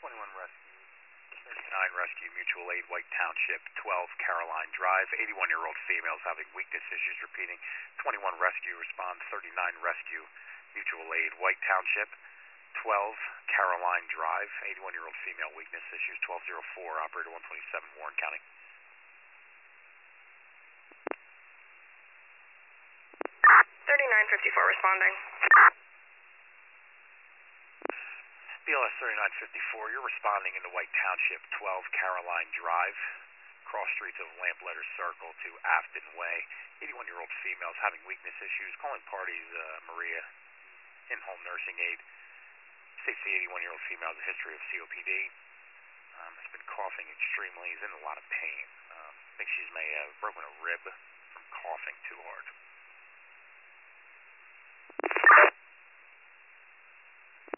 21 Rescue. 39 Rescue, Mutual Aid, White Township, 12 Caroline Drive. 81-year-old females having weakness issues. Repeating, 21 Rescue, respond. 39 Rescue, Mutual Aid, White Township, 12 Caroline Drive. 81-year-old female, weakness issues. 1204, operator 127, Warren County. 3954 responding. BLS 3954, you're responding in the White Township, 12 Caroline Drive, cross streets of Lamplighter Circle to Afton Way. 81-year-old females having weakness issues. Calling parties, Maria, in-home nursing aid. States the 81-year-old female has a history of COPD. Has been coughing extremely. Is in a lot of pain. Thinks she's may have broken a rib from coughing too hard.